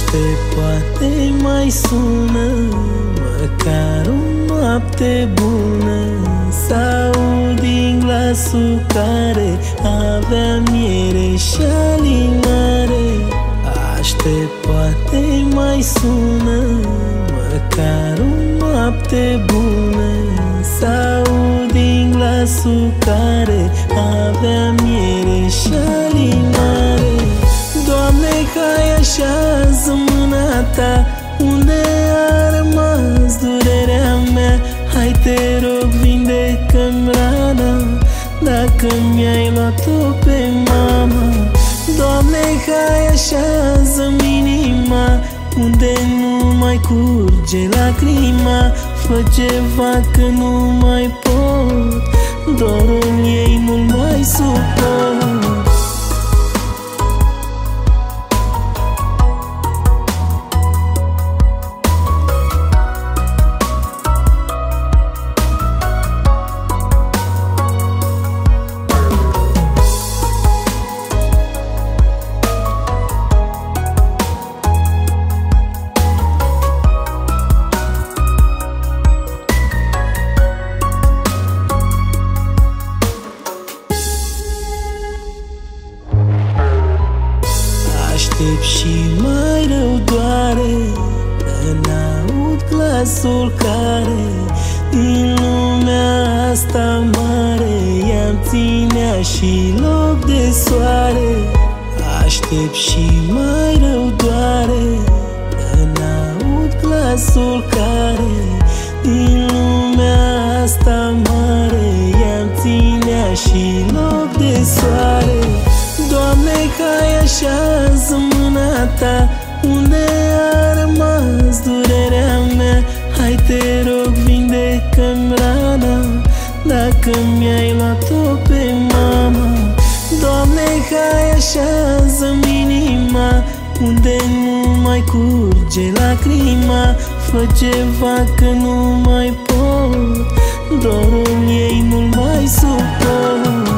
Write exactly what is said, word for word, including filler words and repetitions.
Aștept, poate mai sună măcar o noapte bună, s-aud din glasul care avea miere și alinare. Aștept, poate mai sună măcar o noapte bună, s-aud din glasul care avea miere și alinare. Doamne, hai așează mâna ta unde a rămas durerea mea. Hai, te rog, vindecă-mi rana dacă mi-ai luat-o pe mama. Doamne, hai așează-mi inima unde nu mai curge lacrima. Fă ceva că nu mai pot, dorul ei nu mai suport. Aștept și mai rău doare că n-aud glasul care din lumea asta mare i-am ținea și loc de soare. Aștept și mai rău doare că n-aud glasul care din lumea asta mare i-am ținea și loc de soare. Doamne, hai așează mâna ta unde a rămas durerea mea. Hai, te rog, vindecă-mi rana dacă mi-ai luat-o pe mama. Doamne, hai așează-mi inima unde nu mai curge lacrima. Fă ceva că nu mai pot, dorul ei nu mai suport.